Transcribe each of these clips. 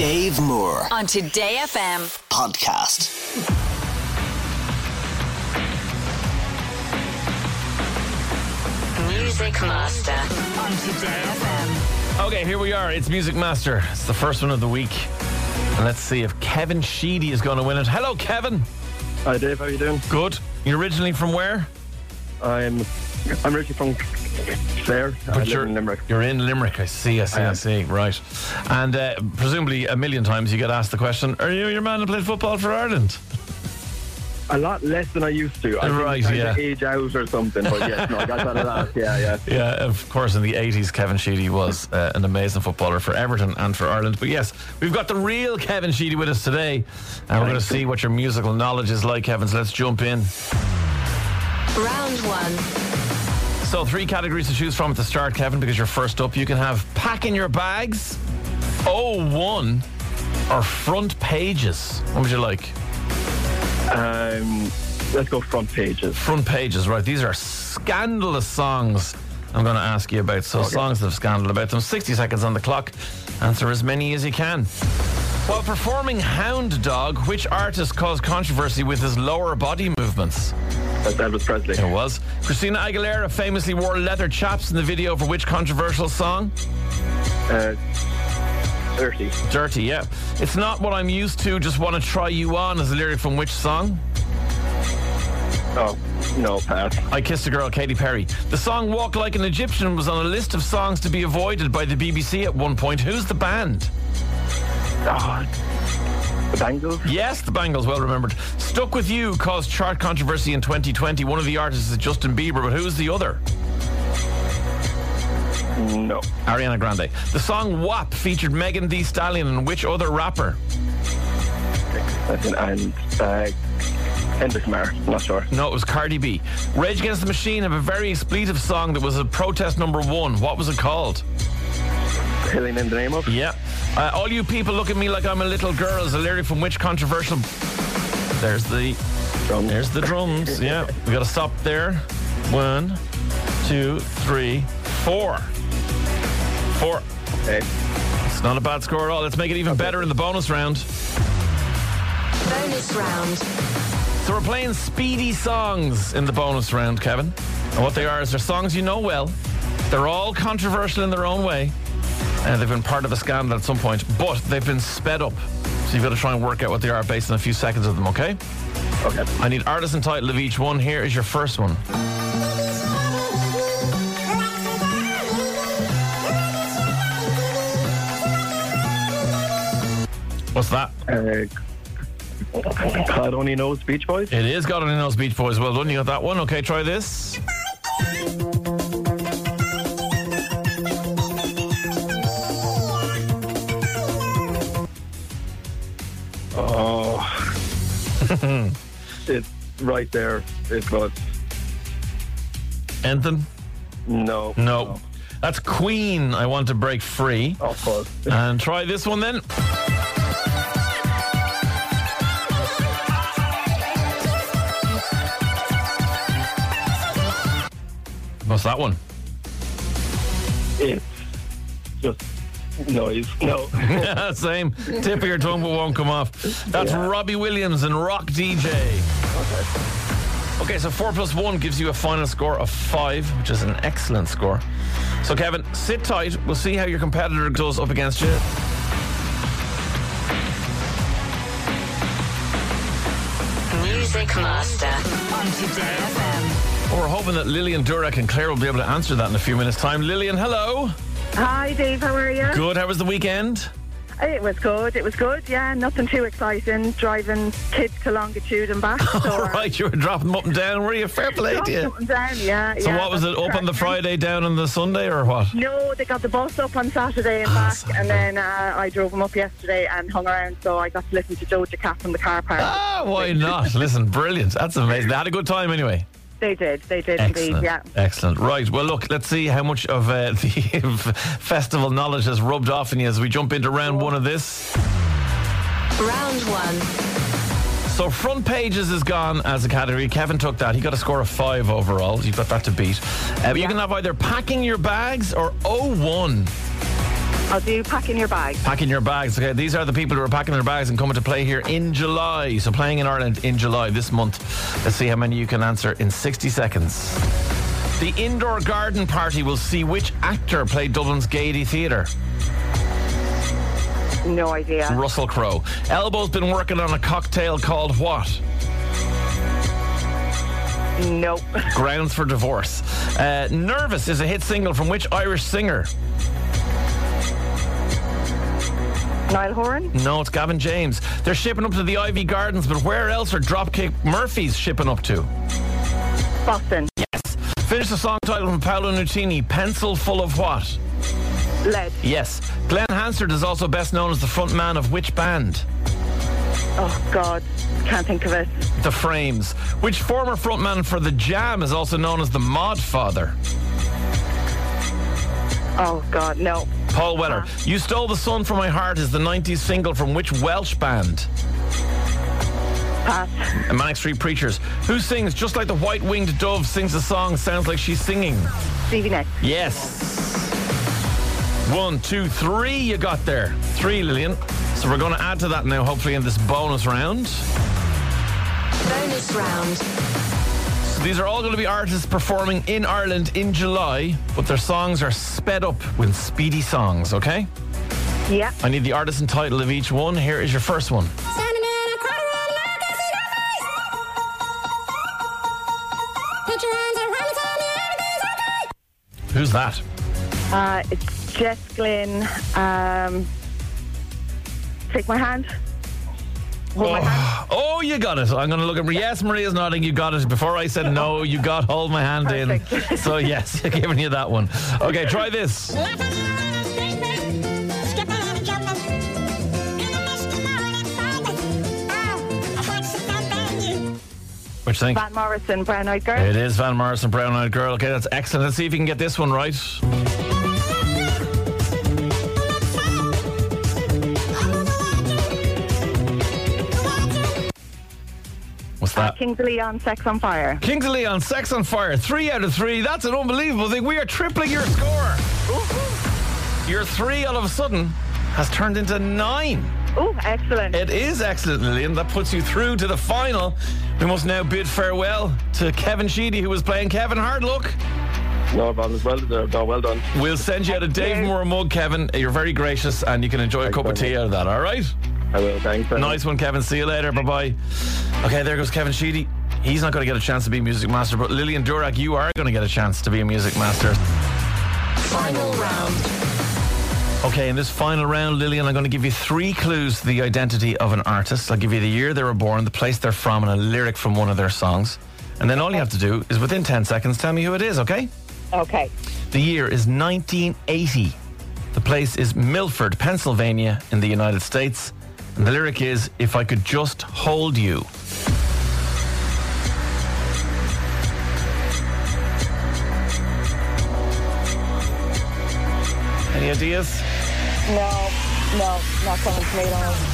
Dave Moore on Today FM podcast. Music Master on Today FM. Okay, here we are. It's Music Master. It's the first one of the week. And let's see if Kevin Sheedy is going to win it. Hello, Kevin. Hi, Dave. How are you doing? Good. You're originally from where? I'm originally from Clare. I live in Limerick. You're in Limerick. I see. Right. And presumably a million times you get asked the question, are you your man who played football for Ireland? A lot less than I used to. Right, yeah. Age out or something, but yes, no, I got that a lot. Yeah. Yeah, of course, in the 80s, Kevin Sheedy was an amazing footballer for Everton and for Ireland. But yes, we've got the real Kevin Sheedy with us today. And we're going to see what your musical knowledge is like, Kevin. So let's jump in. Round one. So 3 categories to choose from at the start, Kevin, because you're first up. You can have packing your bags, 01, or front pages. What would you like? Let's go front pages. Front pages, right. These are scandalous songs I'm going to ask you about. So songs that have scandal about them. 60 seconds on the clock. Answer as many as you can. While performing Hound Dog, which artist caused controversy with his lower body movements? That's Elvis Presley. It was. Christina Aguilera famously wore leather chaps in the video for which controversial song? Dirty. Dirty, yeah. It's not what I'm used to, just want to try you on is a lyric from which song? Oh, no, pass. I Kissed a Girl, Katy Perry. The song Walk Like an Egyptian was on a list of songs to be avoided by the BBC at one point. Who's the band? The Bangles? Yes, the Bangles, well remembered. Stuck With You caused chart controversy in 2020. One of the artists is Justin Bieber, but who's the other? No. Ariana Grande. The song WAP featured Megan Thee Stallion and which other rapper? And Kendrick Lamar. Not sure. No, it was Cardi B. Rage Against the Machine have a very expletive song that was a protest #1. What was it called? Killing in the Name of? Yeah. All you people look at me like I'm a little girl is a lyric from which controversial... There's the drums. Yeah. We got to stop there. 1, 2, 3, 4. 4. Okay. It's not a bad score at all. Let's make it even better in the bonus round. Bonus round. So we're playing speedy songs in the bonus round, Kevin. And what they are is they're songs you know well. They're all controversial in their own way. And they've been part of a scandal at some point. But they've been sped up. So you've got to try and work out what they are based on a few seconds of them, okay? Okay. I need artist and title of each one. Here is your first one. What's that? God Only Knows Beach Boys? It is God Only Knows Beach Boys. Well done, you got that one. Okay, try this. Oh. It's right there. It was. Anthem? No. That's Queen, I Want to Break Free. Of course. And try this one then. What's that one? It's just noise. No. Same. Tip of your tongue but won't come off. That's Robbie Williams and Rock DJ. Okay, so 4 + 1 gives you a final score of 5, which is an excellent score. So Kevin, sit tight. We'll see how your competitor does up against you. Music Master on Today FM. Well, we're hoping that Lillian Durek and Claire will be able to answer that in a few minutes' time. Lillian, hello. Hi, Dave. How are you? Good. How was the weekend? It was good. Yeah, nothing too exciting. Driving kids to Longitude and back. So, All right, you were dropping them up and down, were you? Fair play to you. Up and down, yeah. So what was it, up on the Friday, down on the Sunday, or what? No, they got the bus up on Saturday and back, and then I drove them up yesterday and hung around, so I got to listen to Doja Cat from the car park. Why not? Listen, brilliant. That's amazing. They had a good time anyway. They did Excellent. indeed, yeah. Excellent. Right, well look, let's see how much of the festival knowledge has rubbed off on you as we jump into round 1 of this. Round 1. So front pages is gone as a category. Kevin took that. He got a score of 5 overall. You've got that to beat. You can have either packing your bags or 01. I'll do Packing Your Bags. Packing Your Bags. Okay, these are the people who are packing their bags and coming to play here in July. So playing in Ireland in July this month. Let's see how many you can answer in 60 seconds. The Indoor Garden Party will see which actor played Dublin's Gaiety Theatre? No idea. Russell Crowe. Elbow's been working on a cocktail called what? Nope. Grounds for Divorce. Nervous is a hit single from which Irish singer? Niall Horan? No, it's Gavin James. They're shipping up to the Ivy Gardens, but where else are Dropkick Murphys shipping up to? Boston. Yes. Finish the song title from Paolo Nutini. Pencil full of what? Lead. Yes. Glenn Hansard is also best known as the front man of which band? Oh, God. Can't think of it. The Frames. Which former frontman for The Jam is also known as the Mod Father? Oh, God, no. Paul Weller. You Stole the Sun from My Heart is the 90s single from which Welsh band? Pass. Manic Street Preachers. Who sings Just Like the White-Winged Dove sings a song sounds like she's singing? Stevie Nicks. Yes. 1, 2, 3 you got there. 3, Lillian. So we're going to add to that now, hopefully, in this bonus round. Bonus round. So these are all going to be artists performing in Ireland in July, but their songs are sped up with speedy songs, okay? Yeah. I need the artist and title of each one. Here is your first one. Who's that? It's Jess Glynn. Take my hand. Hold my hand. Oh, you got it. I'm going to look at... Yes, Maria's nodding. You got it. Before I said no, you got hold my hand Perfect. in. So, yes, giving you that one. Okay, try this. What you think? Van Morrison, Brown Eyed Girl. It is Van Morrison, Brown Eyed Girl. Okay, that's excellent. Let's see if you can get this one right. What's that? Kings of Leon, Sex on Fire. Kings of Leon, Sex on Fire. 3 out of 3. That's an unbelievable thing. We are tripling your score. Your 3 all of a sudden has turned into 9. Oh, excellent. It is excellent, Lillian. That puts you through to the final. We must now bid farewell to Kevin Sheedy, who was playing. Kevin, hard luck. No problem. Well done. We'll send you out a Dave Moore mug, Kevin. You're very gracious, and you can enjoy a cup of tea out of that, all right? I will. Thanks. Nice one, Kevin. See you later. Bye-bye. Okay, there goes Kevin Sheedy. He's not going to get a chance to be a music master, but Lillian Durack, you are going to get a chance to be a music master. Final round. Okay, in this final round, Lillian, I'm going to give you 3 clues to the identity of an artist. I'll give you the year they were born, the place they're from, and a lyric from one of their songs. And then all you have to do is, within 10 seconds, tell me who it is, okay? Okay. The year is 1980. The place is Milford, Pennsylvania, in the United States. And the lyric is, if I could just hold you. Any ideas? No, not coming to me at all.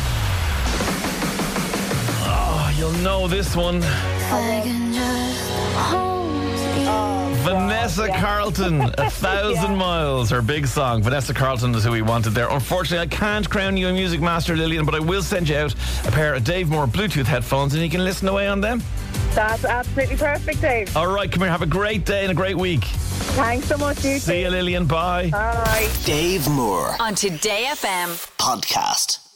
Oh, you'll know this one. Vanessa Carlton, 1,000 Miles, her big song. Vanessa Carlton is who we wanted there. Unfortunately, I can't crown you a music master, Lillian, but I will send you out a pair of Dave Moore Bluetooth headphones and you can listen away on them. That's absolutely perfect, Dave. All right, come here. Have a great day and a great week. Thanks so much, you See you, Lillian. Bye. Bye. Dave Moore On Today FM podcast.